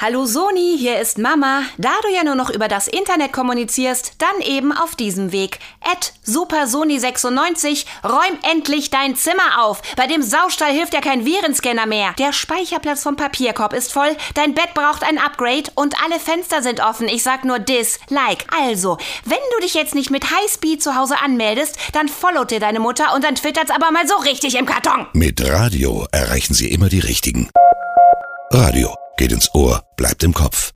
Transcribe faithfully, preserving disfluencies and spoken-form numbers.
Hallo Soni, hier ist Mama. Da du ja nur noch über das Internet kommunizierst, dann eben auf diesem Weg. At super soni sechsundneunzig, räum endlich dein Zimmer auf. Bei dem Saustall hilft ja kein Virenscanner mehr. Der Speicherplatz vom Papierkorb ist voll, dein Bett braucht ein Upgrade und alle Fenster sind offen. Ich sag nur Dislike. Also, wenn du dich jetzt nicht mit Highspeed zu Hause anmeldest, dann followt dir deine Mutter und dann twittert's aber mal so richtig im Karton. Mit Radio erreichen Sie immer die Richtigen. Radio geht ins Ohr, bleibt im Kopf.